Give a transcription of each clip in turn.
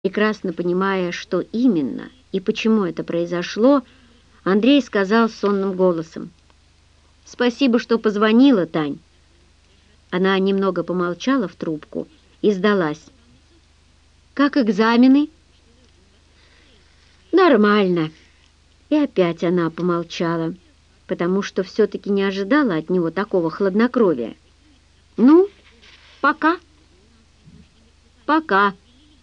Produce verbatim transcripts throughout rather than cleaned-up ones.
Прекрасно понимая, что именно и почему это произошло, Андрей сказал сонным голосом: «Спасибо, что позвонила, Тань». Она немного помолчала в трубку и сдалась. «Как экзамены?» «Нормально». И опять она помолчала, потому что все-таки не ожидала от него такого хладнокровия. «Ну, пока». «Пока».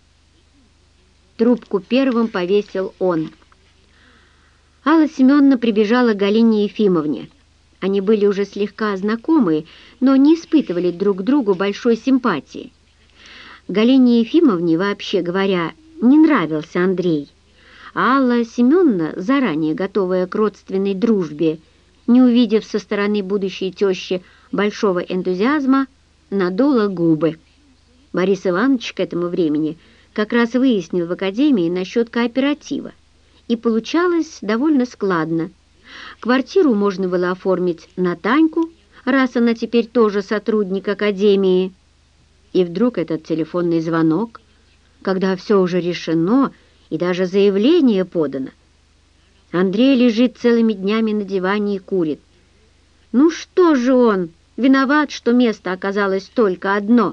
Трубку первым повесил он. Алла Семеновна прибежала к Галине Ефимовне. Они были уже слегка знакомы, но не испытывали друг к другу большой симпатии. Галине Ефимовне, вообще говоря, не нравился Андрей, а Алла Семеновна, заранее готовая к родственной дружбе, не увидев со стороны будущей тещи большого энтузиазма, надула губы. Борис Иванович к этому времени как раз выяснил в академии насчет кооператива, и получалось довольно складно. Квартиру можно было оформить на Таньку, раз она теперь тоже сотрудник академии. И вдруг этот телефонный звонок, когда все уже решено и даже заявление подано. Андрей лежит целыми днями на диване и курит. Ну что же он, виноват, что место оказалось только одно?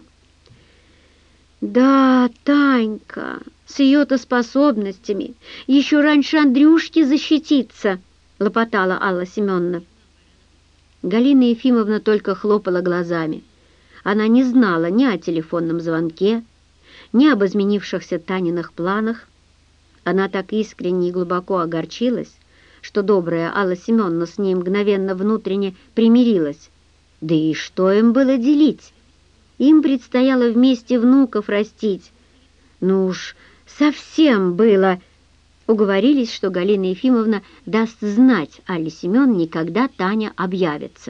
Да, Танька, с ее-то способностями еще раньше Андрюшки защититься, лопотала Алла Семеновна. Галина Ефимовна только хлопала глазами. Она не знала ни о телефонном звонке, ни об изменившихся Таниных планах. Она так искренне и глубоко огорчилась, что добрая Алла Семеновна с ней мгновенно внутренне примирилась. Да и что им было делить? Им предстояло вместе внуков растить. Ну уж совсем было. Уговорились, что Галина Ефимовна даст знать Алле Семеновне, когда Таня объявится.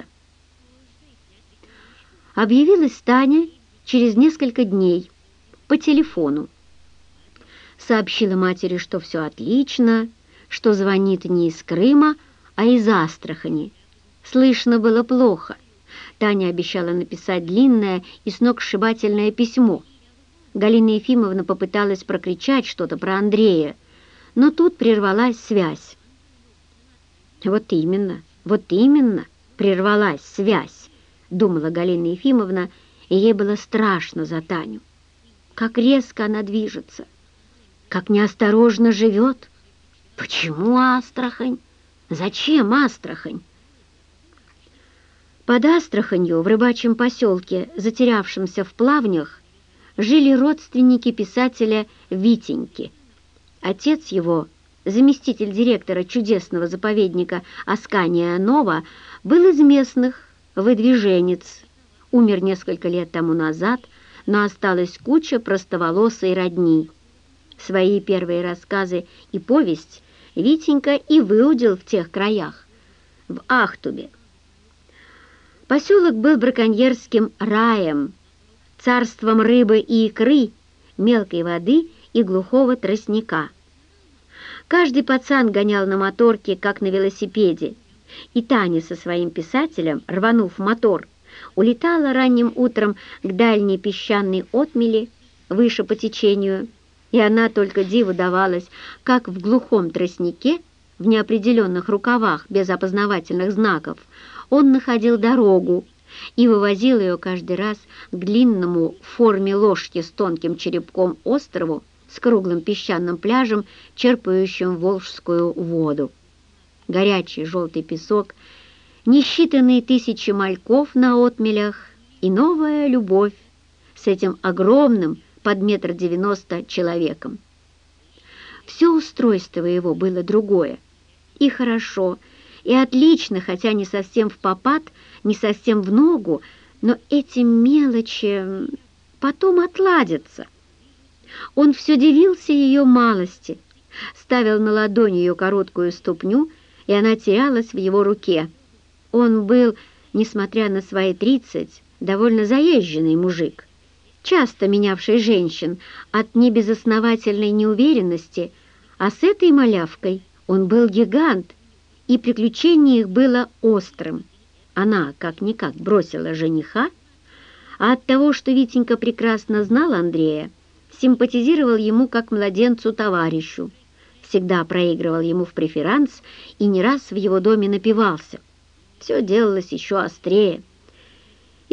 Объявилась Таня через несколько дней по телефону. Сообщила матери, что все отлично, что звонит не из Крыма, а из Астрахани. Слышно было плохо. Таня обещала написать длинное и сногсшибательное письмо. Галина Ефимовна попыталась прокричать что-то про Андрея, но тут прервалась связь. «Вот именно, вот именно прервалась связь», — думала Галина Ефимовна, и ей было страшно за Таню. Как резко она движется, как неосторожно живет. Почему Астрахань? Зачем Астрахань? Под Астраханью, в рыбачьем поселке, затерявшемся в плавнях, жили родственники писателя Витеньки. Отец его, заместитель директора чудесного заповедника Аскания Нова, был из местных, выдвиженец. Умер несколько лет тому назад, но осталась куча простоволосой родни. Свои первые рассказы и повесть Витенька и выудил в тех краях, в Ахтубе. Поселок был браконьерским раем, царством рыбы и икры, мелкой воды и глухого тростника. Каждый пацан гонял на моторке, как на велосипеде, и Таня со своим писателем, рванув мотор, улетала ранним утром к дальней песчаной отмели, выше по течению, и она только диву давалась, как в глухом тростнике, в неопределенных рукавах, без опознавательных знаков, он находил дорогу и вывозил ее каждый раз к длинному в форме ложки с тонким черепком острову с круглым песчаным пляжем, черпающим волжскую воду. Горячий желтый песок, несчитанные тысячи мальков на отмелях и новая любовь с этим огромным под метр девяносто человеком. Все устройство его было другое, и хорошо, и отлично, хотя не совсем в попад, не совсем в ногу, но эти мелочи потом отладятся. Он все дивился ее малости, ставил на ладонь ее короткую ступню, и она терялась в его руке. Он был, несмотря на свои тридцать, довольно заезженный мужик, часто менявший женщин от небезосновательной неуверенности, а с этой малявкой он был гигант, и приключение их было острым. Она как-никак бросила жениха, а от того, что Витенька прекрасно знал Андрея, симпатизировал ему как младенцу-товарищу, всегда проигрывал ему в преферанс и не раз в его доме напивался. Все делалось еще острее.